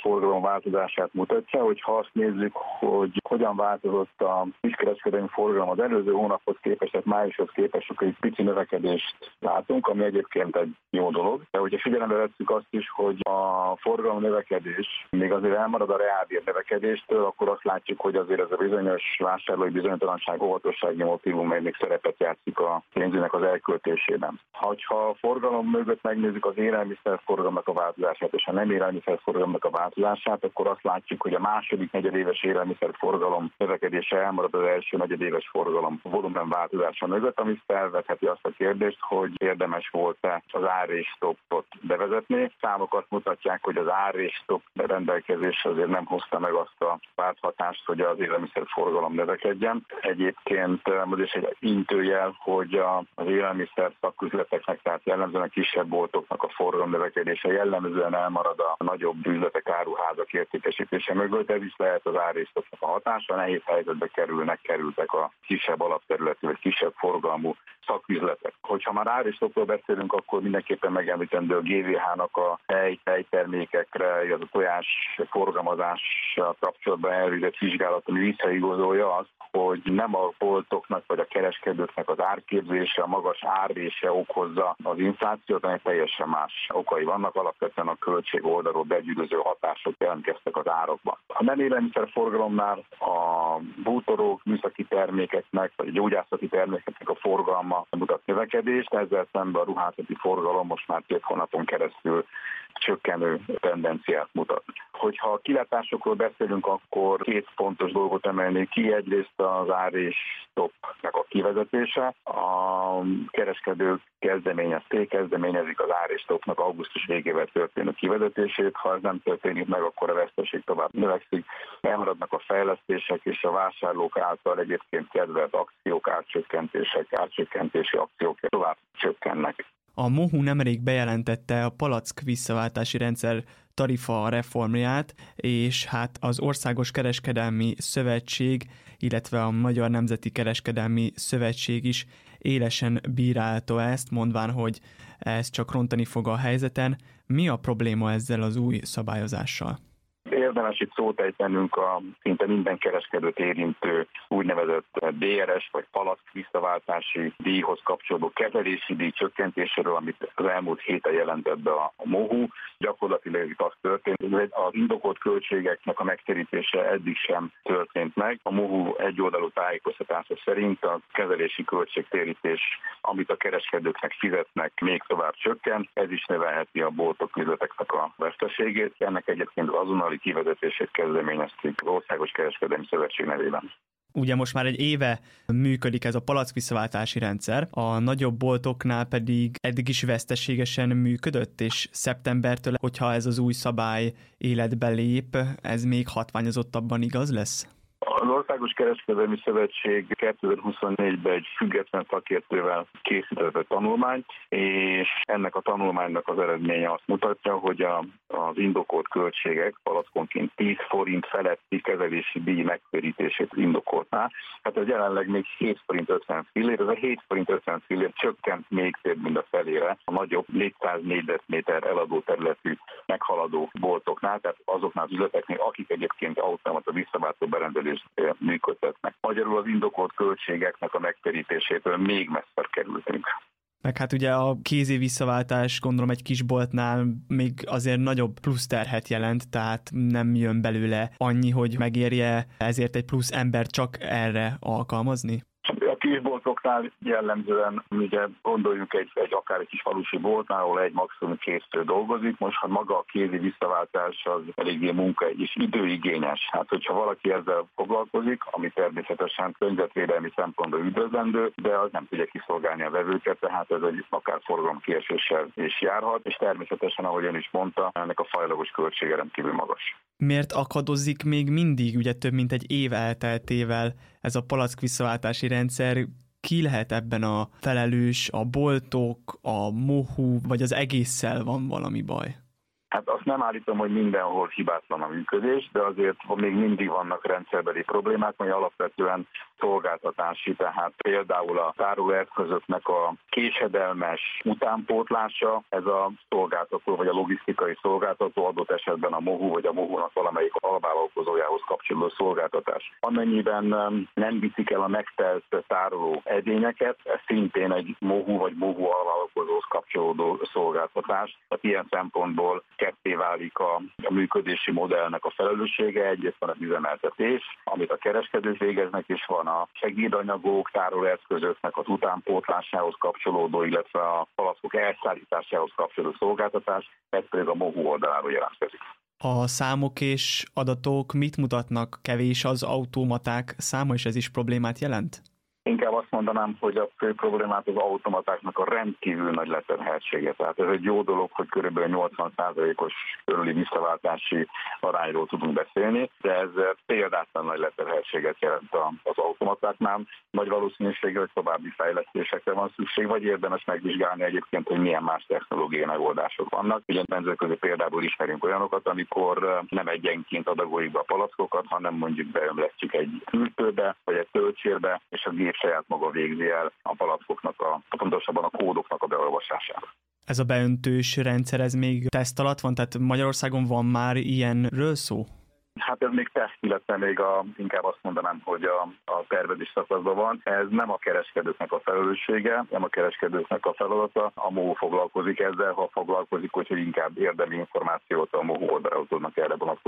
forgalom változását mutatja, hogyha azt nézzük, hogy hogyan változott a kiskereskedelmi forgalom az előző hónaphoz képest, tehát májushoz képest, akkor egy pici növekedést látunk, ami egyébként egy jó dolog. De hogyha figyelembe vesszük azt is, hogy a forgalom növekedés még azért elmarad a reálbér növekedéstől, akkor azt látjuk, hogy azért ez a bizonyos vásárlói bizonytalanság, óvatossági motívum még szerepet játszik a pénzünknek az elköltésében. Ha a forgalom mögött megnézzük az élelmiszerforgalomnak a változását és a nem élelmiszerforgalomnak a változását, akkor azt látjuk, hogy a második negyedéves élelmiszerforgalom növekedése elmarad az első negyedéves forgalom volumen változása mögött, ami felvetheti azt a kérdést, hogy érdemes volt-e az árrésstoppot bevezetni. Számok azt mutatják, hogy az árrésstopp rendelkezés azért nem hozta meg azt a válthatást, hogy az élelmiszerforgalom növekedjen. Egyébként az is egy intőjel, hogy az élelmiszer szaküzleteknek, tehát jellemzően a kisebb boltoknak a forgalom növekedése jellemzően elmarad a nagyobb üzletek, áruházak értékesítése mögött. Ez is lehet az árrésstoppnak a hatása. Nehéz helyzetbe kerültek a kisebb alapterületű vagy kisebb forgalmú szaküzletek. Hogyha már árrésstoppról beszélünk, akkor mindenképpen megemlítendő a GVH-nak a tejtermékekre, illetve a tojás forgalmazással kapcsolatban elvégzett vizsgálat, ami visszaigazolja azt, hogy nem a boltoknak vagy a kereskedőknek az árképzése, a magas árrése okozza az inflációt, hanem teljesen más okai vannak. Alapvetően a költség oldalról begyűrűző hatások jelentkeztek az árakban. A nem élelmiszerforgalomnál a bútorok, műszaki termékeknek vagy a gyógyászati termékeknek a forgalma mutat növekedést, ezzel szemben a ruházati forgalom most már 2 hónapon keresztül csökkenő tendenciát mutat. Hogyha a kilátásokról beszélünk, akkor 2 fontos dolgot emelnék ki. Egyrészt az árrésstoppnak a kivezetése. A kereskedők kezdeményezik az árrésstoppnak augusztus végével történő kivezetését. Ha ez nem történik meg, akkor a veszteség tovább növekszik. Elmaradnak a fejlesztések és a vásárlók által egyébként kedvelt akciók, árcsökkentési akciók tovább csökkennek. A MOHU nemrég bejelentette a palack visszaváltási rendszer tarifa reformját, és hát az Országos Kereskedelmi Szövetség, illetve a Magyar Nemzeti Kereskedelmi Szövetség is élesen bírálta ezt, mondván, hogy ez csak rontani fog a helyzeten. Mi a probléma ezzel az új szabályozással? Érdemes itt szót ejtenünk a szinte minden kereskedőt érintő úgynevezett DRS vagy palack visszaváltási díjhoz kapcsolódó kezelési díj csökkentéséről, amit az elmúlt héten jelentett be a MOHU. Gyakorlatilag itt az történt, hogy az indokolt költségeknek a megtérítése eddig sem történt meg. A MOHU egyoldalú tájékoztatása szerint a kezelési költségtérítés, amit a kereskedőknek fizetnek, még tovább csökken. Ez is növelheti a boltok üzleteknek a veszteségét. Ennek egyébként az azonnali kivezetését kezdeményezték az Országos Kereskedelmi Szövetség nevében. Ugye most már egy éve működik ez a palack visszaváltási rendszer, a nagyobb boltoknál pedig eddig is veszteségesen működött, és szeptembertől, hogyha ez az új szabály életbe lép, ez még hatványozottabban igaz lesz? Az Országos Kereskedelmi Szövetség 2024-ben egy független szakértővel készített egy tanulmányt, és ennek a tanulmánynak az eredménye azt mutatja, hogy az indokolt költségek palackonként 10 forint feletti kezelési díj megtérítését indokoltná. Hát ez jelenleg még 7 forint 50 fillér, ez a 7 forint 50 fillér csökkent még több, mint a felére a nagyobb 400 négyzetméter eladó területű meghaladó boltoknál, tehát azoknál az üzleteknél, akik egyébként automata visszaváltó berendezést működtetnek. Magyarul az indokolt költségeknek a megtérítésétől még messzebb kerültünk. Meg hát ugye a kézi visszaváltás, gondolom egy kis boltnál még azért nagyobb plusz terhet jelent, tehát nem jön belőle annyi, hogy megérje ezért egy plusz ember csak erre alkalmazni? A kisboltoknál jellemzően ugye gondoljunk akár egy kis falusi boltnál, ahol egy maximum 2 dolgozik. Most, ha maga a kézi visszaváltás az eléggé munka és időigényes. Hát, hogyha valaki ezzel foglalkozik, ami természetesen környezetvédelmi szempontból üdvözlendő, de az nem tudja kiszolgálni a vevőket, tehát ez egy akár forgalomkieséssel is járhat, és természetesen, ahogy ön is mondta, ennek a fajlagos költsége rendkívül magas. Miért akadozik még mindig, ugye több mint egy év elteltével ez a palack visszaváltási rendszer? Ki lehet ebben a felelős, a boltok, a MOHU, vagy az egésszel van valami baj? Hát azt nem állítom, hogy mindenhol hibátlan a működés, de azért még mindig vannak rendszerbeli problémák, vagy alapvetően szolgáltatási, tehát például a tárolóeszközöknek a késedelmes utánpótlása, ez a szolgáltató vagy a logisztikai szolgáltató, adott esetben a MOHU vagy a MOHU-nak valamelyik alvállalkozójához kapcsolódó szolgáltatás. Amennyiben nem viszik el a megtelt tároló edényeket, ez szintén egy MOHU vagy MOHU alvállalkozóhoz kapcsolódó szolgáltatás. Tehát ilyen szempontból ketté válik a működési modellnek a felelőssége. Egyrészt van az üzemeltetés, amit a kereskedők végeznek, és van a segédanyagok, tárolóeszközöknek az utánpótlásához kapcsolódó, illetve a palackok elszállításához kapcsolódó szolgáltatás, ez pedig a MOHU oldaláról jelentkezik. A számok és adatok mit mutatnak? Kevés az automaták száma, és ez is problémát jelent? Inkább azt mondanám, hogy a fő problémát az automatáknak a rendkívül nagy leterheltsége. Tehát ez egy jó dolog, hogy kb. 80%-os körüli visszaváltási arányról tudunk beszélni, de ez példátlan nagy leterheltséget jelent az automatáknál. Nagy valószínűséggel, hogy további fejlesztésekre van szükség, vagy érdemes megvizsgálni egyébként, hogy milyen más technológiai megoldások vannak. Ugye nemzetközi példából ismerünk olyanokat, amikor nem egyenként adagoljuk be a palackokat, hanem mondjuk beömlesztjük egy hűtőbe, vagy egy töltsérbe, és a gép saját maga végzi el a palackoknak, pontosabban a kódoknak a beolvasását. Ez a beöntős rendszer, ez még teszt alatt van? Tehát Magyarországon van már ilyenről szó? Hát ez még teszt, illetve még inkább azt mondanám, hogy a tervezés szakaszban van. Ez nem a kereskedőknek a felelőssége, nem a kereskedőknek a feladata. A MOHU foglalkozik ezzel, ha foglalkozik, hogy inkább érdemi információt a MOHU oldalra tudnak erre vonatkozni.